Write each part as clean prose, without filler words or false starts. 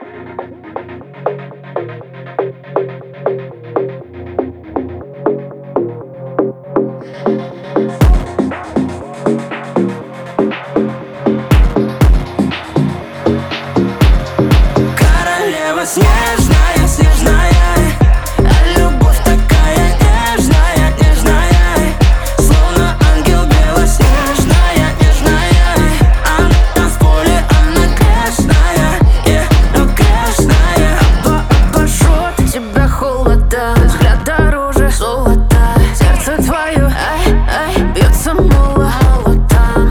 Королева снежная, снежная, а любовь такая нежная, нежная, словно ангел белоснежная, нежная. Она в поле, она грешная, но грешная. Обожжет тебя холода, взгляд дороже золота. Сердце твое, бьется молотом.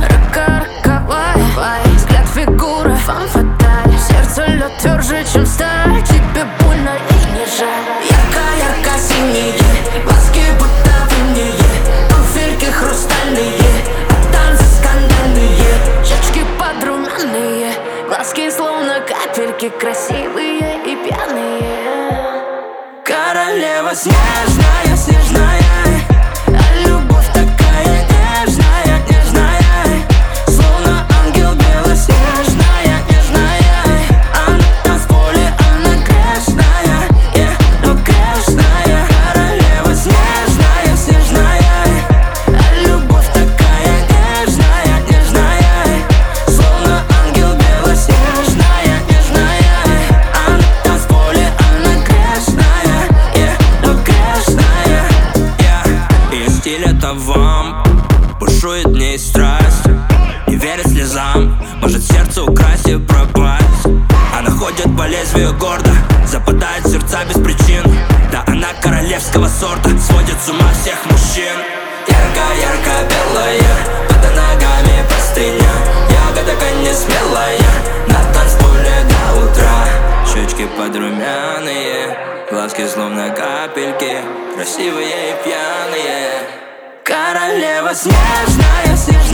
Роковая, взгляд фигура, фан-фаталь. Сердце лед тверже, чем сталь. Тебе больно и не жаль. Ярко-ярко синие глазки будто в инее, туфельки хрустальные, а танцы скандальные. Щечки подрумянные, глазки словно капельки, красивые и пьяные. Королева снежная, снежная, а любовь такая нежная, нежная, словно ангел белоснежная, нежная. Она в поле, она грешная, но грешная. Королева снежная, снежная, а любовь такая нежная, нежная, словно ангел белоснежная, нежная. Она в поле, она грешная, но грешная. Ее стиль это вам, бушует в ней страсть, не верит слезам, может сердце украсть и пропасть. Она ходит по лезвию гордо, западает в сердца без причин. Да она королевского сорта, сводит с ума всех мужчин. Ярко-ярко белая, под ногами простыня, ягода не смелая, на танцполе до утра. Щечки подрумяные, глазки словно капельки, красивые и пьяные. Королева снежная, снежная.